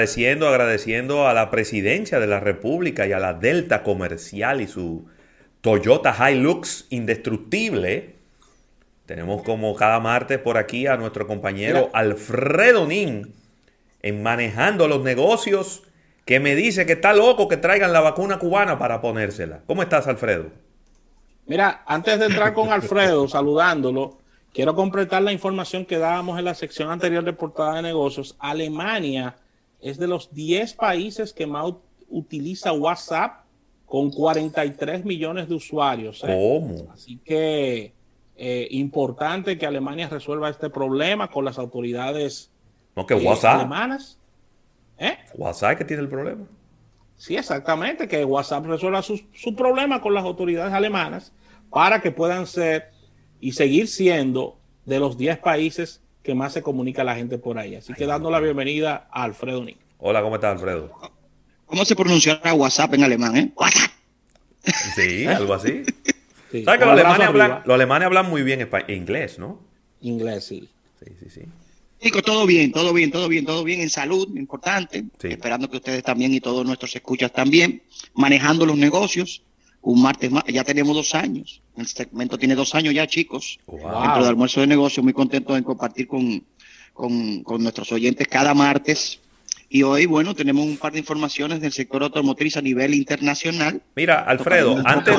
agradeciendo a la presidencia de la República y a la Delta Comercial y su Toyota Hilux indestructible. Tenemos como cada martes por aquí a nuestro compañero Alfredo Nin en Manejando los Negocios, que me dice que está loco que traigan la vacuna cubana para ponérsela. ¿Cómo estás, Alfredo? Mira, antes de entrar con Alfredo, saludándolo, quiero completar la información que dábamos en la sección anterior de Portada de Negocios. Alemania es de los 10 países que más utiliza WhatsApp, con 43 millones de usuarios. ¿Cómo? Así que importante que Alemania resuelva este problema con las autoridades alemanas. WhatsApp que tiene el problema. Sí, exactamente, que WhatsApp resuelva su problema con las autoridades alemanas para que puedan ser y seguir siendo de los 10 países que más se comunica la gente por ahí. Así que dando la bienvenida a Alfredo Nick. Hola, ¿cómo estás, Alfredo? ¿Cómo se pronunciará WhatsApp en alemán, WhatsApp. Sí, algo así. Sí. ¿Sabes que los alemanes hablan muy bien inglés, ¿no? Inglés, sí. Sí. Chicos, todo bien en salud, importante. Sí. Esperando que ustedes también y todos nuestros escuchas también. Manejando los negocios. Un martes más, ya tenemos 2 años. El segmento tiene 2 años ya, chicos. Wow. Dentro de Almuerzo de Negocios, muy contento en compartir con nuestros oyentes cada martes. Y hoy, bueno, tenemos un par de informaciones del sector automotriz a nivel internacional. Mira, Alfredo, antes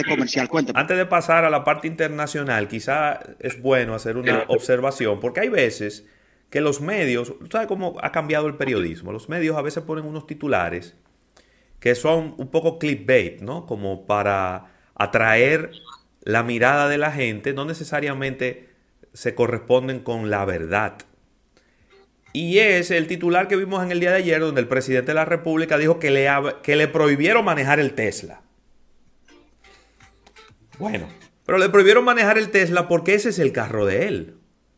de pasar a la parte internacional, quizá es bueno hacer una observación, porque hay veces que los medios, ¿sabes cómo ha cambiado el periodismo? Los medios a veces ponen unos titulares que son un poco clickbait, ¿no? Como para atraer la mirada de la gente, no necesariamente se corresponden con la verdad. Y es el titular que vimos en el día de ayer, donde el presidente de la República dijo que le prohibieron manejar el Tesla. Bueno, pero le prohibieron manejar el Tesla porque ese es el carro de él.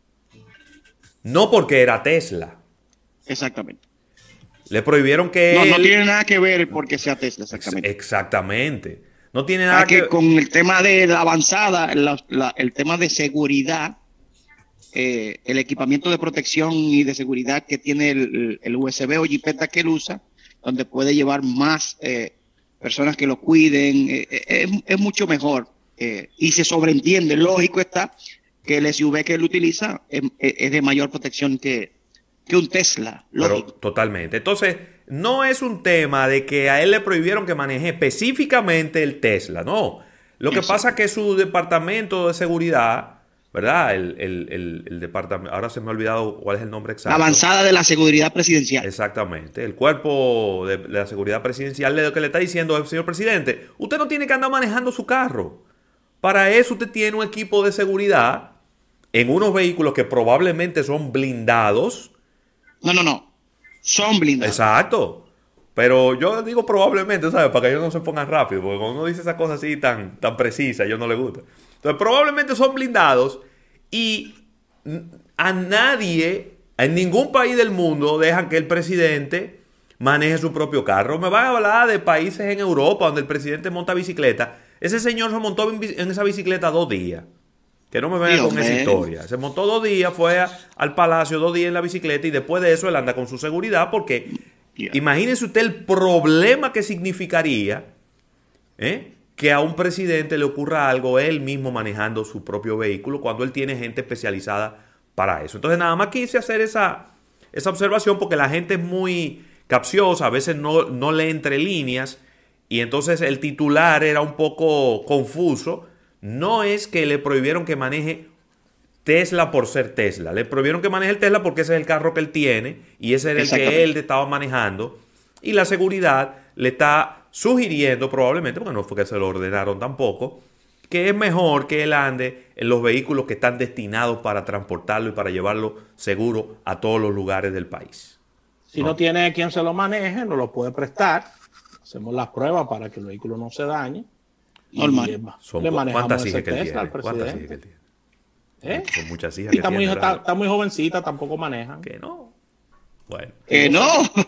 No porque era Tesla. Exactamente. Le prohibieron que no tiene nada que ver porque sea Tesla, exactamente. Exactamente. No tiene nada que con el tema de la avanzada, el tema de seguridad, el equipamiento de protección y de seguridad que tiene el USB o jipeta que él usa, donde puede llevar más personas que lo cuiden, es mucho mejor. Y se sobreentiende, lógico está, que el SUV que él utiliza es de mayor protección que un Tesla. Lógico. Pero totalmente. Entonces, no es un tema de que a él le prohibieron que maneje específicamente el Tesla, no. Lo que pasa es que su departamento de seguridad, ¿verdad? El departamento, ahora se me ha olvidado cuál es el nombre exacto. La avanzada de la seguridad presidencial. Exactamente. El cuerpo de la seguridad presidencial lo que le está diciendo es, señor presidente, usted no tiene que andar manejando su carro. Para eso usted tiene un equipo de seguridad en unos vehículos que probablemente son blindados. No. Son blindados. Exacto. Pero yo digo probablemente, ¿sabes? Para que ellos no se pongan rápido. Porque cuando uno dice esas cosas así tan precisas, a ellos no les gusta. Entonces, probablemente son blindados y a nadie, en ningún país del mundo, dejan que el presidente maneje su propio carro. Me van a hablar de países en Europa donde el presidente monta bicicleta. Ese señor se montó en esa bicicleta 2 días. Que no me vengan con esa historia. Se montó 2 días, fue al palacio 2 días en la bicicleta y después de eso él anda con su seguridad porque imagínese usted el problema que significaría que a un presidente le ocurra algo él mismo manejando su propio vehículo cuando él tiene gente especializada para eso. Entonces nada más quise hacer esa observación porque la gente es muy capciosa, a veces no lee entre líneas y entonces el titular era un poco confuso. No es que le prohibieron que maneje Tesla por ser Tesla. Le prohibieron que maneje el Tesla porque ese es el carro que él tiene y ese era el que él estaba manejando. Y la seguridad le está sugiriendo probablemente, porque no fue que se lo ordenaron tampoco, que es mejor que él ande en los vehículos que están destinados para transportarlo y para llevarlo seguro a todos los lugares del país. Si no tiene quien se lo maneje, no lo puede prestar. Hacemos las pruebas para que el vehículo no se dañe. Normal. ¿Cuántas hijas que él tiene? ¿Cuántas hijas que él tiene? Son muchas hijas que tiene. Está muy jovencita, tampoco manejan. Que no. Bueno. Que no.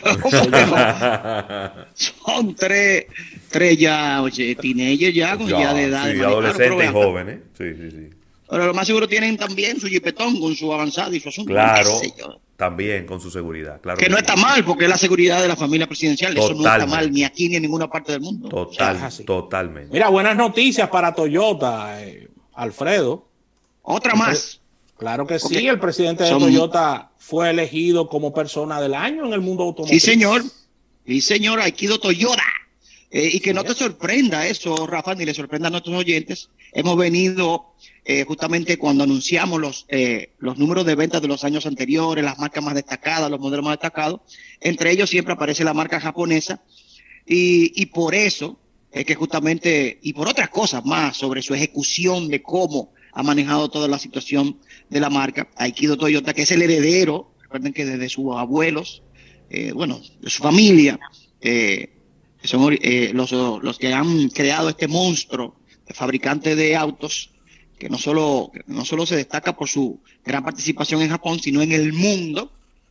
Son tres ya, oye, teenagers ya, con ya de edad. Sí, adolescentes y jóvenes. Sí. Pero lo más seguro tienen también su jipetón con su avanzada y su asunto. Claro, Qué sé yo. también con su seguridad. Claro Que no sí. está mal, porque es la seguridad de la familia presidencial. Eso no está Totalmente. mal ni aquí ni en ninguna parte del mundo. Total, O sea, así. totalmente. Mira, buenas noticias para Toyota, Alfredo. otra más. Claro que Porque sí, el presidente de son- Toyota fue elegido como persona del año en el mundo automotriz. Sí, señor. Sí, señor, Aikido Toyota. Y que no te sorprenda eso, Rafa, ni le sorprenda a nuestros oyentes. Hemos venido justamente cuando anunciamos los números de ventas de los años anteriores, las marcas más destacadas, los modelos más destacados. Entre ellos siempre aparece la marca japonesa. Y por eso es que justamente, y por otras cosas más sobre su ejecución de cómo ha manejado toda la situación de la marca, Aikido Toyota, que es el heredero, recuerden que desde sus abuelos, bueno, de su familia, son los que han creado este monstruo de fabricante de autos, que no solo se destaca por su gran participación en Japón, sino en el mundo.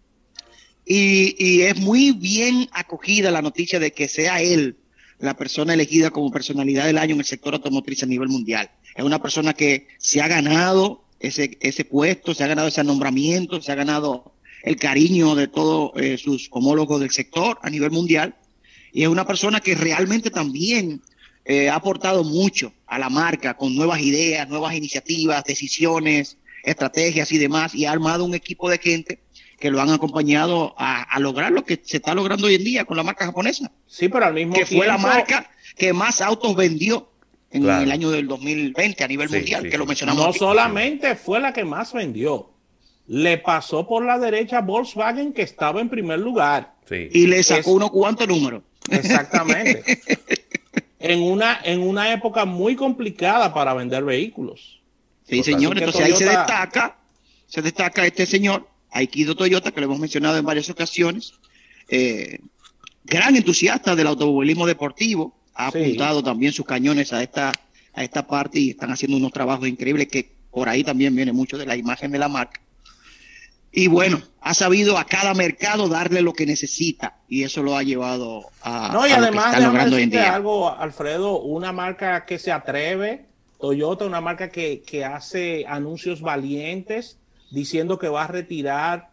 Y es muy bien acogida la noticia de que sea él la persona elegida como personalidad del año en el sector automotriz a nivel mundial. Es una persona que se ha ganado ese puesto, se ha ganado ese nombramiento, se ha ganado el cariño de todos sus homólogos del sector a nivel mundial. Y es una persona que realmente también ha aportado mucho a la marca con nuevas ideas, nuevas iniciativas, decisiones, estrategias y demás, y ha armado un equipo de gente que lo han acompañado a lograr lo que se está logrando hoy en día con la marca japonesa. Sí, pero al mismo que tiempo... fue la marca que más autos vendió en Claro. el año del 2020 a nivel Sí, mundial, sí, que lo sí. mencionamos No aquí. solamente fue la que más vendió, le pasó por la derecha a Volkswagen, que estaba en primer lugar. Sí. Y le sacó unos cuantos números. Exactamente. en una época muy complicada para vender vehículos. Sí, Total. señor. Así que Entonces ahí Toyota- se destaca este señor, Aikido Toyota, que lo hemos mencionado en varias ocasiones. Gran entusiasta del automovilismo deportivo. Ha Sí. apuntado también sus cañones a esta parte y están haciendo unos trabajos increíbles que por ahí también viene mucho de la imagen de la marca. Y bueno, ha sabido a cada mercado darle lo que necesita y eso lo ha llevado a, No, y a lo que además, está déjame logrando hoy en decirte día. algo, Alfredo, una marca que se atreve, Toyota, una marca que hace anuncios valientes diciendo que va a retirar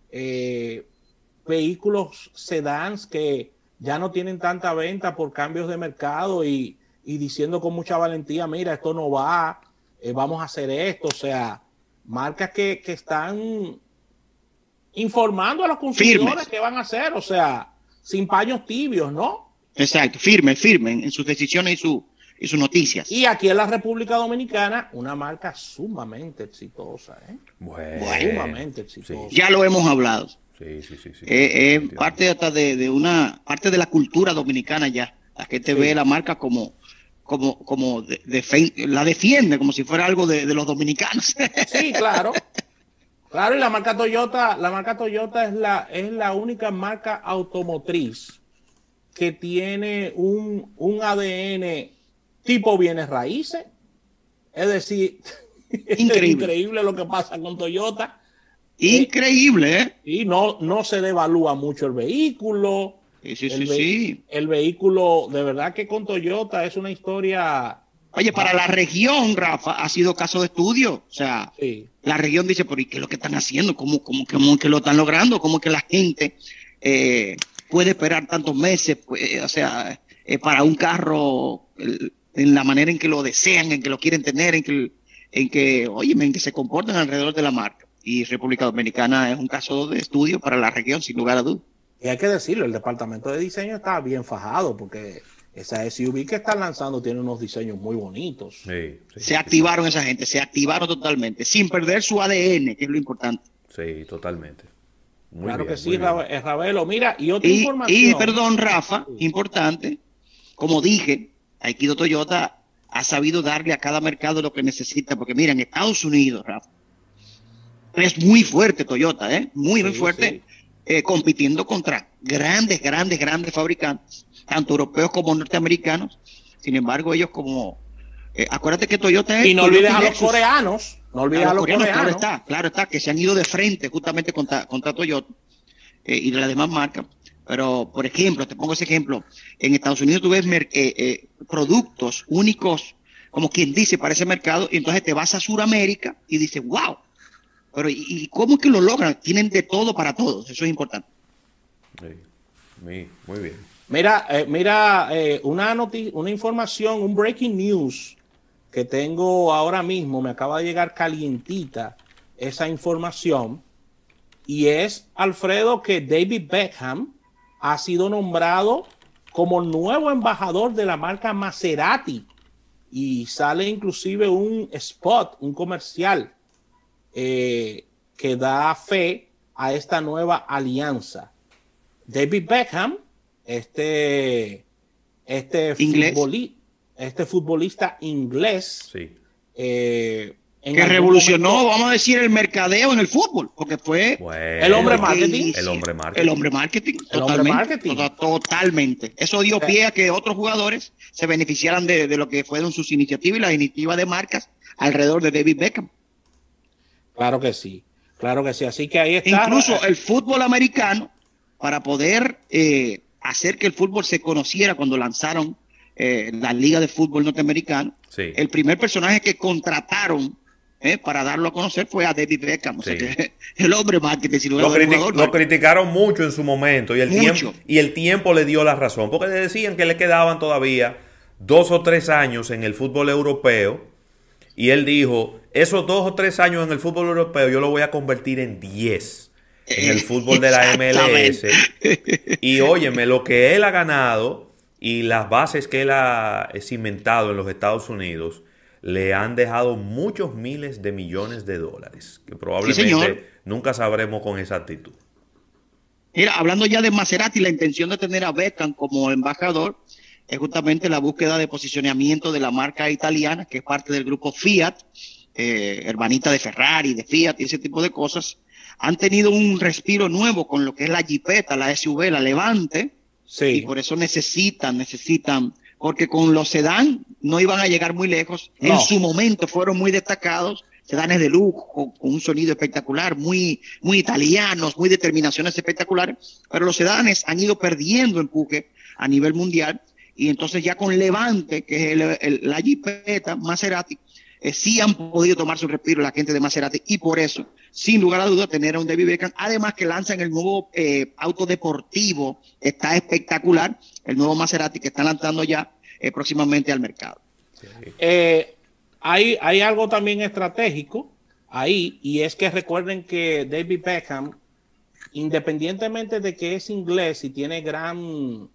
vehículos sedans que ya no tienen tanta venta por cambios de mercado y diciendo con mucha valentía, mira, esto no va, vamos a hacer esto. O sea, marcas que están informando a los consumidores Firmes. qué van a hacer, o sea, sin paños tibios, ¿no? Exacto, firme en sus decisiones y sus noticias. Y aquí en la República Dominicana, una marca sumamente exitosa, ¿eh? Bueno. Sumamente exitosa. Ya lo hemos hablado. Sí, sí, sí. sí. Parte hasta de una parte de la cultura dominicana ya. La gente Sí. ve la marca como la defiende como si fuera algo de los dominicanos. Sí, claro. Claro, y la marca Toyota es la única marca automotriz que tiene un ADN tipo bienes raíces. Es decir, Increíble. es increíble lo que pasa con Toyota. Increíble, ¿eh? Y no se devalúa mucho el vehículo. Sí. El vehículo, de verdad que con Toyota es una historia. Oye, para la región, Rafa, ha sido caso de estudio. O sea, Sí. la región dice, ¿pero y qué es lo que están haciendo? ¿Cómo que lo están logrando? ¿Cómo que la gente puede esperar tantos meses? Pues, o sea, para un carro, en la manera en que lo desean, en que lo quieren tener, en que se comportan alrededor de la marca. Y República Dominicana es un caso de estudio para la región, sin lugar a dudas. Y hay que decirlo, el departamento de diseño está bien fajado porque esa SUV que están lanzando tiene unos diseños muy bonitos. Se activaron esa gente, se activaron totalmente, sin perder su ADN, que es lo importante. Sí, totalmente. Muy Claro bien, que sí, muy bien. Ravelo. Mira, y otra Y información. perdón, Rafa, importante, como dije, Aikido Toyota ha sabido darle a cada mercado lo que necesita, porque mira, en Estados Unidos, Rafa, es muy fuerte Toyota, muy Sí, fuerte, compitiendo contra grandes fabricantes, tanto europeos como norteamericanos. Sin embargo, ellos acuérdate que Toyota es... Y no Toyota olvides a los Lexus. coreanos. No olvides a los coreanos. Claro está, que se han ido de frente justamente contra Toyota y de las demás marcas. Pero, por ejemplo, te pongo ese ejemplo, en Estados Unidos tú ves productos únicos como quien dice, para ese mercado, y entonces te vas a Sudamérica y dices, wow, pero ¿y cómo es que lo logran? Tienen de todo para todos, eso es importante. Sí, muy bien. Mira, una información, un breaking news que tengo ahora mismo, me acaba de llegar calientita esa información, y es, Alfredo, que David Beckham ha sido nombrado como nuevo embajador de la marca Maserati, y sale inclusive un spot, un comercial que da fe a esta nueva alianza. David Beckham, este futbolista inglés, Sí. Que revolucionó, vamos a decir, el mercadeo en el fútbol, porque fue Bueno, el hombre marketing. El hombre marketing. El hombre marketing, totalmente. Eso dio pie a que otros jugadores se beneficiaran de lo que fueron sus iniciativas y las iniciativas de marcas alrededor de David Beckham. Claro que sí. Así que ahí está. Incluso el fútbol americano, para poder hacer que el fútbol se conociera cuando lanzaron la Liga de Fútbol Norteamericano, Sí. el primer personaje que contrataron para darlo a conocer fue a David Beckham. O sea Sí. que el hombre marketing, sin lugar a dudas, Lo criticaron mucho en su momento y Mucho. el tiempo le dio la razón, porque le decían que le quedaban todavía 2 o 3 años en el fútbol europeo, y él dijo, esos 2 o 3 años en el fútbol europeo yo lo voy a convertir en 10 en el fútbol de la MLS. Y óyeme, lo que él ha ganado y las bases que él ha cimentado en los Estados Unidos le han dejado muchos miles de millones de dólares, que probablemente nunca sabremos con exactitud. Mira, hablando ya de Maserati, la intención de tener a Beckham como embajador es justamente la búsqueda de posicionamiento de la marca italiana, que es parte del grupo Fiat, hermanita de Ferrari, de Fiat y ese tipo de cosas. Han tenido un respiro nuevo con lo que es la Jeepeta, la SUV, la Levante, Sí. y por eso necesitan, porque con los sedán no iban a llegar muy lejos. No. En su momento fueron muy destacados, sedanes de lujo, con un sonido espectacular, muy italianos, muy determinaciones espectaculares, pero los sedanes han ido perdiendo empuje a nivel mundial, y entonces ya con Levante, que es la Jeepeta, Maserati, sí han podido tomar su respiro la gente de Maserati, y por eso, sin lugar a duda, tener a un David Beckham, además que lanzan el nuevo auto deportivo, está espectacular, el nuevo Maserati que están lanzando ya próximamente al mercado. Sí. Hay algo también estratégico ahí, y es que recuerden que David Beckham, independientemente de que es inglés y tiene gran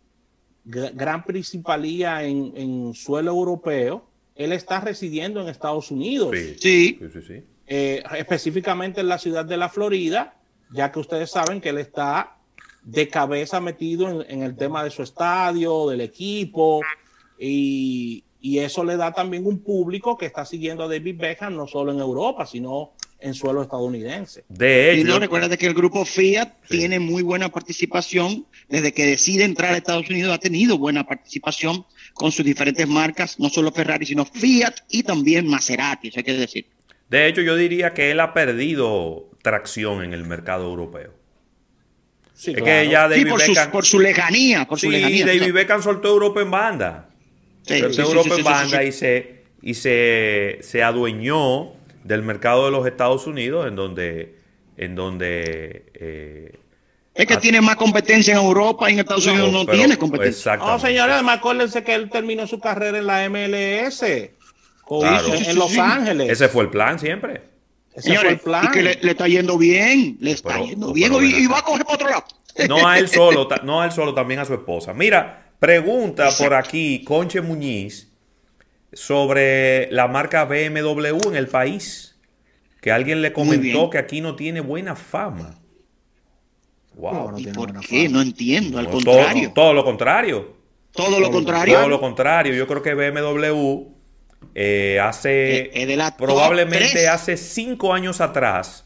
principalía en suelo europeo, él está residiendo en Estados Unidos. Sí. Específicamente en la ciudad de la Florida, ya que ustedes saben que él está de cabeza metido en el tema de su estadio, del equipo, y eso le da también un público que está siguiendo a David Beckham no solo en Europa, sino en suelo estadounidense. De Y hecho, no, recuerda que el grupo Fiat tiene muy buena participación. Desde que decide entrar a Estados Unidos ha tenido buena participación con sus diferentes marcas, no solo Ferrari, sino Fiat y también Maserati, eso hay que decir. de hecho, yo diría que él ha perdido tracción en el mercado europeo. Sí, Es claro. que ya David Beckham... por su lejanía. Sí, David Beckham soltó Europa en banda. Soltó Europa en banda y se adueñó del mercado de los Estados Unidos, en donde es que tiene más competencia en Europa y en Estados Unidos no tiene competencia. Exactamente. No, señores, además acuérdense que él terminó su carrera en la MLS, Claro. en Los Ángeles. Ese fue el plan siempre. Ese fue Señores, el plan. y que le está yendo bien, y va a coger para otro lado. No a él solo, también a su esposa. Mira, pregunta por aquí Conche Muñiz sobre la marca BMW en el país, que alguien le comentó que aquí no tiene buena fama. Wow. ¿Y por qué? No entiendo, al contrario. Todo lo contrario. Todo lo contrario. Todo lo contrario. Yo creo que BMW probablemente hace 5 años atrás,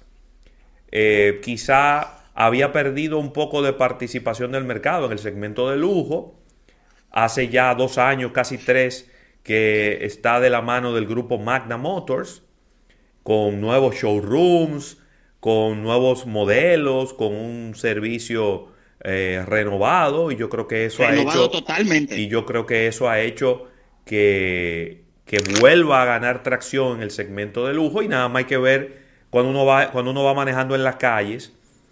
quizá había perdido un poco de participación del mercado en el segmento de lujo. Hace ya 2 años, casi 3, que está de la mano del grupo Magna Motors, con nuevos showrooms, con nuevos modelos, con un servicio renovado, y yo creo que eso totalmente. Y yo creo que eso ha hecho que que vuelva a ganar tracción en el segmento de lujo y nada más hay que ver cuando uno va manejando en las calles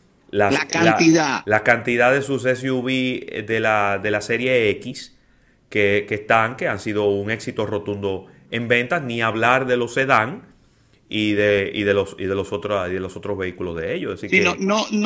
la cantidad de sus SUV de la serie X que han sido un éxito rotundo en ventas, ni hablar de los sedán y de los otros vehículos de ellos. Así sí, que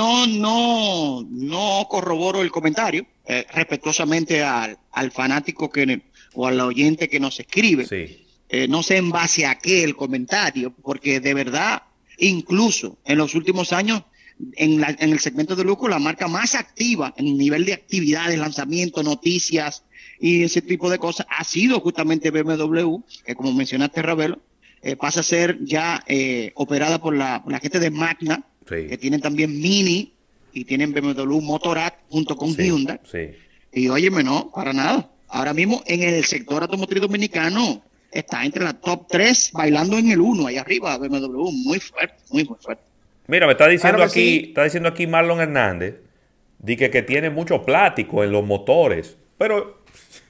no corroboro el comentario, respetuosamente al fanático o al oyente que nos escribe. sí. No sé en base a qué el comentario, porque de verdad, incluso en los últimos años, en el segmento de lujo, la marca más activa en el nivel de actividades, lanzamientos, noticias y ese tipo de cosas ha sido justamente BMW, que como mencionaste, Ravelo, pasa a ser ya operada por la gente de Magna, Sí. que tienen también Mini y tienen BMW Motorrad junto con Sí, Hyundai. sí. Y óyeme, no, para nada. Ahora mismo en el sector automotriz dominicano está entre la top 3, bailando en el 1, ahí arriba, BMW, muy fuerte, muy, muy fuerte. Mira, me está diciendo Claro que aquí, sí. está diciendo aquí Marlon Hernández, que tiene mucho plástico en los motores. Pero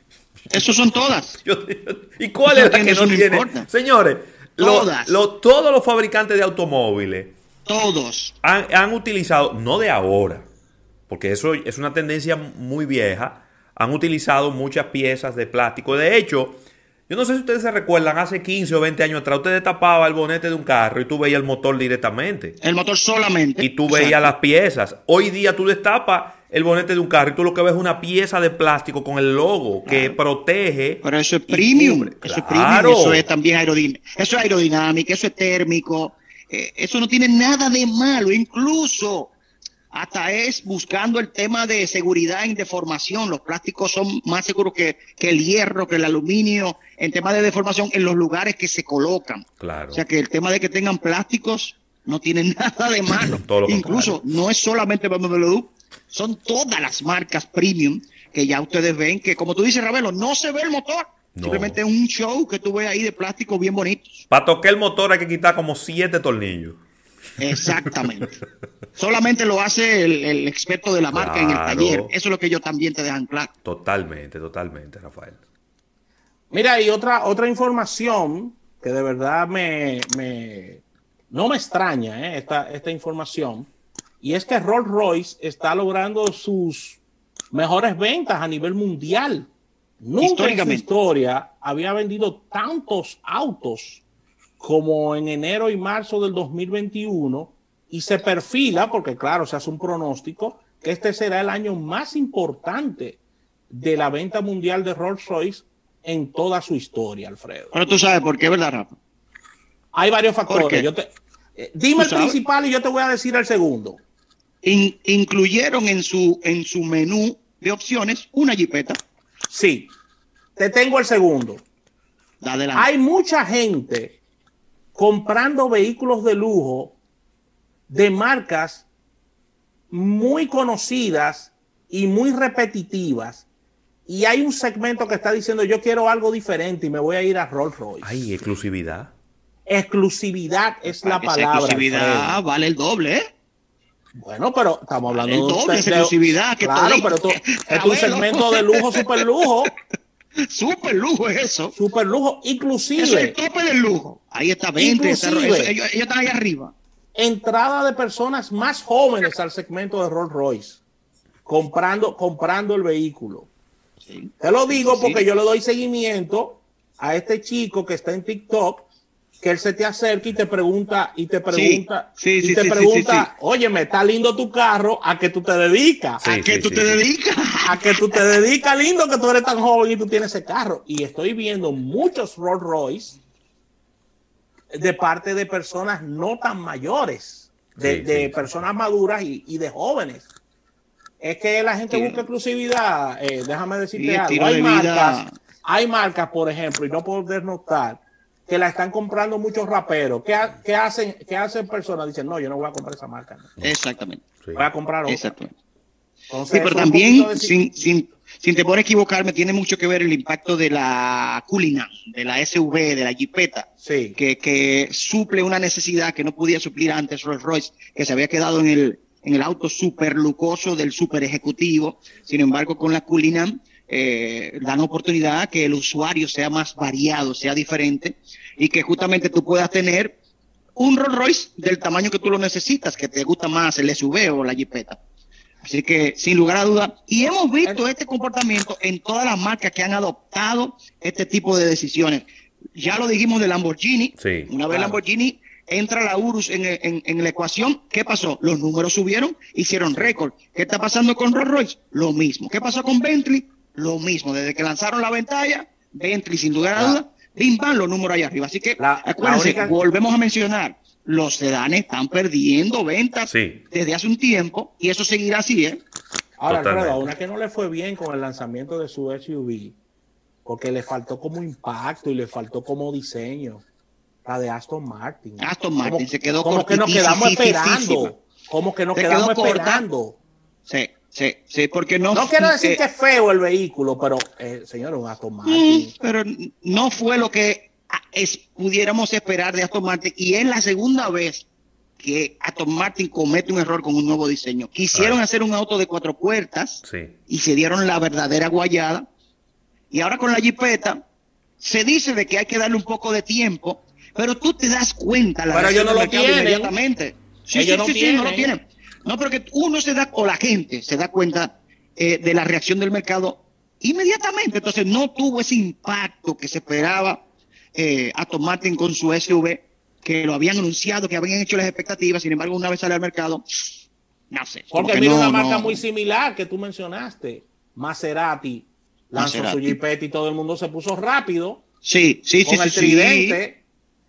Esos son todas. ¿y cuál Eso es la que eso no tiene? importa. Señores, Todas. todos los fabricantes de automóviles Todos. han utilizado, no de ahora, porque eso es una tendencia muy vieja, han utilizado muchas piezas de plástico. De hecho, yo no sé si ustedes se recuerdan, hace 15 o 20 años atrás, usted destapaba el bonete de un carro y tú veías el motor directamente. El motor solamente. Y tú veías las piezas. Hoy día tú destapas el bonete de un carro y tú lo que ves es una pieza de plástico con el logo que protege. Pero eso es y premium. cubre. Eso es Claro. premium. Eso es también aerodinámico. Eso es aerodinámico, eso es térmico. Eso no tiene nada de malo. Incluso hasta es buscando el tema de seguridad en deformación. Los plásticos son más seguros que el hierro, que el aluminio, en tema de deformación en los lugares que se colocan. Claro. O sea que el tema de que tengan plásticos no tiene nada de malo. Todo lo Incluso no es solamente BMW, son todas las marcas premium que ya ustedes ven que, como tú dices, Ravelo, no se ve el motor. No. Simplemente es un show que tú ves ahí de plástico bien bonitos. Para tocar el motor hay que quitar como 7 tornillos. Exactamente. Solamente lo hace el experto de la marca en el Claro. taller. Eso es lo que ellos también te dejan claro. Totalmente, Rafael. Mira, y otra información que de verdad no me extraña, esta información, y es que Rolls Royce está logrando sus mejores ventas a nivel mundial. Nunca en su historia había vendido tantos autos como en enero y marzo del 2021, y se perfila, porque claro, se hace un pronóstico, que este será el año más importante de la venta mundial de Rolls Royce en toda su historia, Alfredo. Pero tú sabes por qué, ¿verdad, Rafa? Hay varios factores. Dime el ¿Tú sabes? principal y yo te voy a decir el segundo. Incluyeron en su menú de opciones una jipeta. Sí, te tengo el segundo. Adelante. Hay mucha gente comprando vehículos de lujo de marcas muy conocidas y muy repetitivas, y hay un segmento que está diciendo yo quiero algo diferente y me voy a ir a Rolls Royce. Ay, exclusividad. Exclusividad es la Para que sea palabra. exclusividad Alfredo. vale el doble, ¿eh? Bueno, pero estamos hablando El doble, esa exclusividad. Claro, pero es un segmento de lujo, super lujo. Super lujo es eso. Super lujo, Eso es el inclusive tope del lujo. Ahí está, 20. Inclusive. Ellos están ahí arriba. entrada de personas más jóvenes al segmento de Rolls Royce, comprando el vehículo. Sí. Te lo digo Sí. porque yo le doy seguimiento a este chico que está en TikTok, que él se te acerca y te pregunta, Sí, óyeme, está lindo tu carro, ¿a qué tú te dedicas? Sí, ¿A qué tú sí, te sí. dedicas? A que tú te dedicas, lindo, que tú eres tan joven y tú tienes ese carro. Y estoy viendo muchos Rolls Royce de parte de personas no tan mayores, de personas maduras y de jóvenes. Es que la gente Sí. busca exclusividad. Déjame decirte Sí, algo. estilo de vida. Hay marcas, por ejemplo, y no puedo desnotar, que la están comprando muchos raperos. ¿Qué hacen personas? Dicen, no, yo no voy a comprar esa marca. No. Exactamente. Sí. Voy a comprar otra. Exactamente. Entonces, Sí, pero eso es un también, poquito de- sin temor a equivocarme, tiene mucho que ver el impacto de la Cullinan, de la SUV, de la Jeepeta, Sí. que suple una necesidad que no podía suplir antes Rolls Royce, que se había quedado en el auto súper lujoso del súper ejecutivo. Sin embargo, con la Cullinan dan oportunidad a que el usuario sea más variado, sea diferente, y que justamente tú puedas tener un Rolls Royce del tamaño que tú lo necesitas, que te gusta más el SUV o la Jeepeta. Así que, sin lugar a dudas, y hemos visto este comportamiento en todas las marcas que han adoptado este tipo de decisiones. Ya lo dijimos de Lamborghini. Sí, Una vez Lamborghini entra la Urus en la ecuación, ¿qué pasó? Los números subieron, hicieron récord. ¿Qué está pasando con Rolls Royce? Lo mismo. ¿Qué pasó con Bentley? Lo mismo. Desde que lanzaron la ventalla, Bentley, sin lugar a dudas, bim, bam, los números allá arriba. Así que, acuérdense, volvemos a mencionar, los sedanes están perdiendo ventas desde hace un tiempo y eso seguirá así, ¿eh? Ahora, Alfredo, a una que no le fue bien con el lanzamiento de su SUV, porque le faltó como impacto y le faltó como diseño, la de Aston Martin. Aston Martin se quedó como que nos quedamos esperando. Como que nos quedamos esperando. Sí, porque no... No quiero decir que es feo el vehículo, pero, señor, un Aston Martin. Pero no fue lo que pudiéramos esperar de Aston Martin, y es la segunda vez que Aston Martin comete un error con un nuevo diseño. Quisieron hacer un auto de 4 puertas y se dieron la verdadera guayada, y ahora con la Jeepeta se dice de que hay que darle un poco de tiempo, pero tú te das cuenta pero ellos no lo tienen inmediatamente. Sí, no lo tienen. No, pero que uno se da, o la gente se da cuenta de la reacción del mercado inmediatamente. Entonces no tuvo ese impacto que se esperaba Aston Martin con su SUV, que lo habían anunciado, que habían hecho las expectativas. Sin embargo, una vez sale al mercado, no sé. Porque mira, una marca muy similar que tú mencionaste, Maserati, lanzó su Jeepeta y todo el mundo se puso rápido. Sí, con el tridente.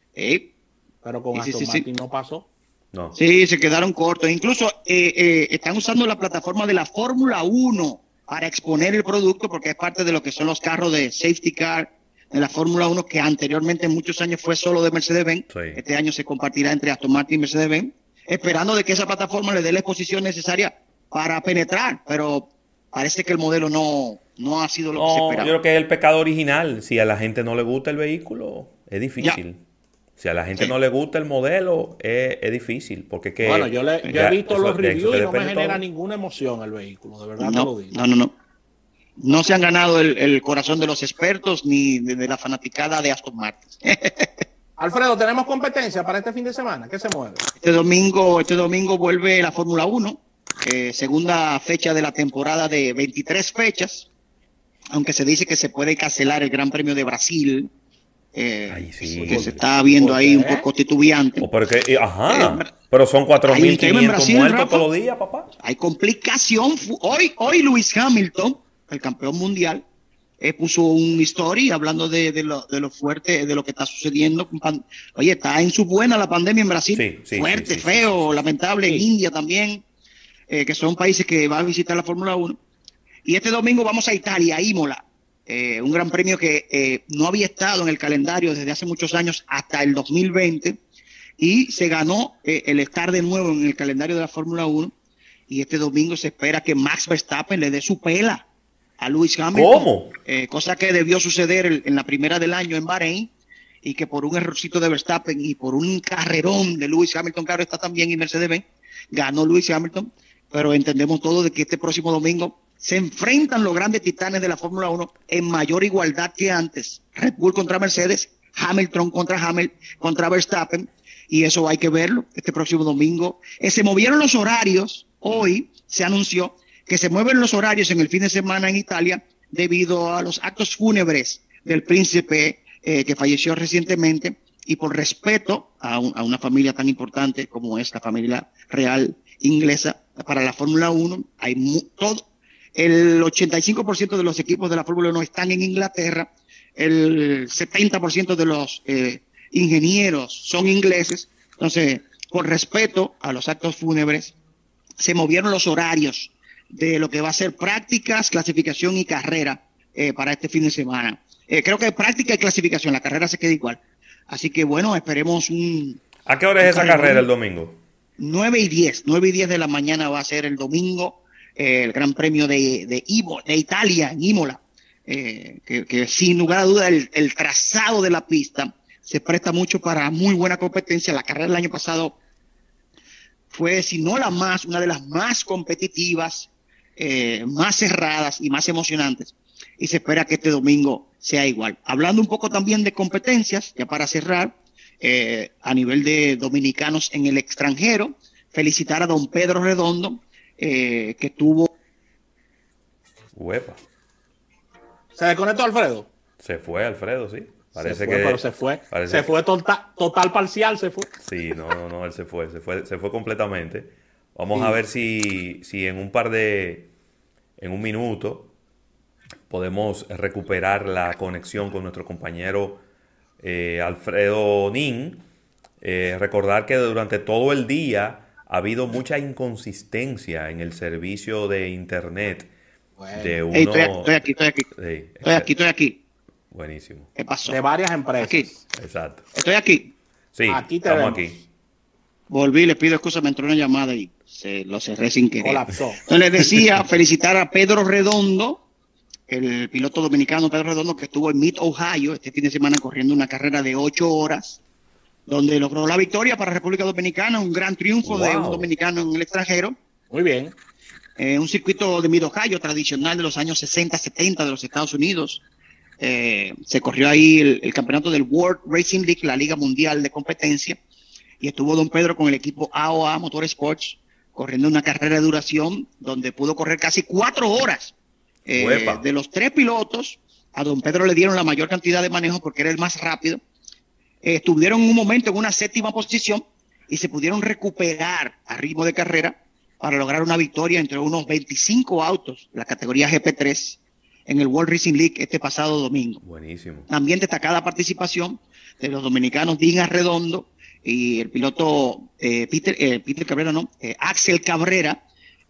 Pero con Aston Martin no pasó. No. Sí, se quedaron cortos. Incluso están usando la plataforma de la Fórmula 1 para exponer el producto, porque es parte de lo que son los carros de safety car de la Fórmula 1, que anteriormente en muchos años fue solo de Mercedes-Benz. Este año se compartirá entre Aston Martin y Mercedes-Benz, esperando de que esa plataforma le dé la exposición necesaria para penetrar, pero parece que el modelo no ha sido lo que se esperaba. Yo creo que es el pecado original. Si a la gente no le gusta el vehículo, es difícil. Si a la gente no le gusta el modelo, es difícil. Porque bueno, yo he visto los reviews y no me genera ninguna emoción el vehículo, de verdad te lo digo. No se han ganado el corazón de los expertos ni de la fanaticada de Aston Martin. Alfredo, ¿tenemos competencia para este fin de semana? ¿Qué se mueve? Este domingo vuelve la Fórmula 1, segunda fecha de la temporada de 23 fechas, aunque se dice que se puede cancelar el Gran Premio de Brasil, que se está viendo ahí un poco titubeante. Pero son 4.500 muertos todos los días, papá. Hay complicación. Hoy Lewis Hamilton, el campeón mundial, puso un story hablando de lo fuerte, de lo que está sucediendo. Oye, está en su buena la pandemia en Brasil. Fuerte, feo, lamentable. En India también, que son países que va a visitar la Fórmula 1. Y este domingo vamos a Italia, a Imola. Un gran premio que no había estado en el calendario desde hace muchos años, hasta el 2020. Y se ganó el estar de nuevo en el calendario de la Fórmula 1. Y este domingo se espera que Max Verstappen le dé su pela a Lewis Hamilton. ¿Cómo? Cosa que debió suceder en la primera del año en Bahrein, y que por un errorcito de Verstappen y por un carrerón de Lewis Hamilton, claro está también, y Mercedes-Benz, ganó Lewis Hamilton. Pero entendemos todos de que este próximo domingo se enfrentan los grandes titanes de la Fórmula 1 en mayor igualdad que antes. Red Bull contra Mercedes, Hamilton contra Verstappen, y eso hay que verlo este próximo domingo. Se movieron los horarios. Hoy se anunció que se mueven los horarios en el fin de semana en Italia debido a los actos fúnebres del príncipe que falleció recientemente, y por respeto a una familia tan importante como es la familia real inglesa para la Fórmula 1. El 85% de los equipos de la Fórmula 1 están en Inglaterra, el 70% de los ingenieros son ingleses. Entonces, por respeto a los actos fúnebres, se movieron los horarios de lo que va a ser prácticas, clasificación y carrera para este fin de semana. Creo que práctica y clasificación, la carrera se queda igual. Así que bueno, esperemos ¿A qué hora es esa carrera el domingo? 9:10 de la mañana va a ser el domingo, el Gran Premio de Italia, en Imola, que sin lugar a duda el trazado de la pista se presta mucho para muy buena competencia. La carrera del año pasado fue, si no la más, una de las más competitivas, más cerradas y más emocionantes. y se espera que este domingo sea igual. Hablando un poco también de competencias, ya para cerrar, a nivel de dominicanos en el extranjero, felicitar a don Pedro Redondo, que tuvo... Uepa. ¿Se desconectó Alfredo? Se fue Alfredo, sí. Parece que pero se fue. Se fue total parcial, se fue. Sí, no, él se fue completamente. Vamos a ver si en un minuto podemos recuperar la conexión con nuestro compañero Alfredo Nin. Recordar que durante todo el día ha habido mucha inconsistencia en el servicio de internet. Bueno. De uno... Estoy aquí. Estoy aquí. Buenísimo. ¿Qué pasó? De varias empresas. Aquí. Exacto. Estoy aquí. Sí, estamos aquí. Volví, les pido excusa, me entró una llamada y lo cerré sin querer. Colapsó. Entonces les decía, felicitar a Pedro Redondo, el piloto dominicano Pedro Redondo, que estuvo en Mid Ohio este fin de semana corriendo una carrera de 8 horas, donde logró la victoria para República Dominicana, un gran triunfo de un dominicano en el extranjero. Muy bien. Un circuito de Mid Ohio tradicional de los años 60, 70 de los Estados Unidos. Se corrió ahí el campeonato del World Racing League, la Liga Mundial de Competencia, y estuvo don Pedro con el equipo AOA Motorsports corriendo una carrera de duración donde pudo correr casi 4 horas. De los 3 pilotos, a don Pedro le dieron la mayor cantidad de manejo porque era el más rápido. Estuvieron un momento en una 7ª posición y se pudieron recuperar a ritmo de carrera para lograr una victoria entre unos 25 autos, la categoría GP3, en el World Racing League este pasado domingo. Buenísimo. También destacada participación de los dominicanos Díaz Redondo y el piloto Peter Cabrera, Axel Cabrera,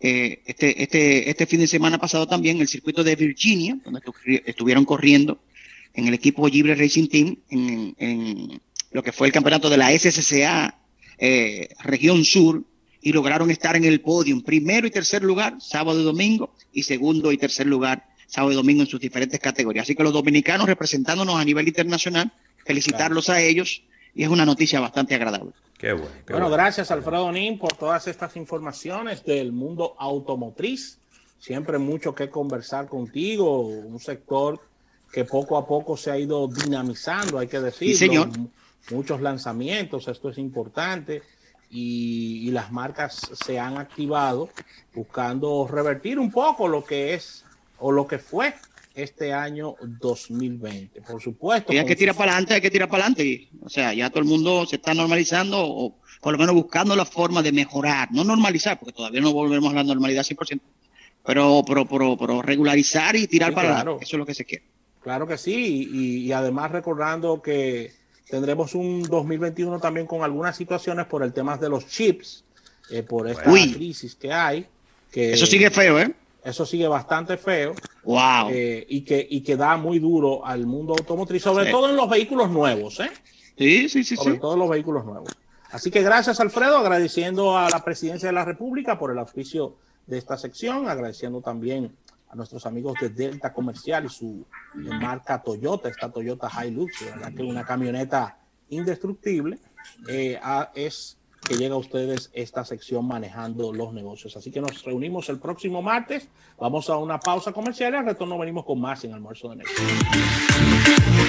este fin de semana pasado también el circuito de Virginia, donde estuvieron corriendo en el equipo Gibre Racing Team, en lo que fue el campeonato de la SCCA Región Sur, y lograron estar en el podio, primero y tercer lugar, sábado y domingo, y segundo y tercer lugar, sábado y domingo en sus diferentes categorías. Así que los dominicanos representándonos a nivel internacional, felicitarlos a ellos, y es una noticia bastante agradable. Qué bueno. Bueno, gracias Alfredo Nin por todas estas informaciones del mundo automotriz. Siempre mucho que conversar contigo, un sector que poco a poco se ha ido dinamizando, hay que decirlo. Sí, señor. Muchos lanzamientos, esto es importante. Y las marcas se han activado buscando revertir un poco lo que es o lo que fue este año 2020. Por supuesto. Y hay que tirar para adelante. O sea, ya todo el mundo se está normalizando o por lo menos buscando la forma de mejorar. No normalizar, porque todavía no volvemos a la normalidad 100%, pero regularizar y tirar para adelante. Eso es lo que se quiere. Claro que sí. Y además recordando que tendremos un 2021 también con algunas situaciones por el tema de los chips, por esta crisis que hay. Eso sigue feo, ¿eh? Eso sigue bastante feo. Wow. Y que da muy duro al mundo automotriz, sobre todo en los vehículos nuevos, ¿eh? Sí. Sobre todo en los vehículos nuevos. Así que gracias, Alfredo, agradeciendo a la Presidencia de la República por el auspicio de esta sección, agradeciendo también a nuestros amigos de Delta Comercial y su marca Toyota, esta Toyota Hilux, ¿verdad? Que una camioneta indestructible es que llega a ustedes esta sección manejando los negocios. Así que nos reunimos el próximo martes, vamos a una pausa comercial y al retorno venimos con más en Almuerzo de Negocios.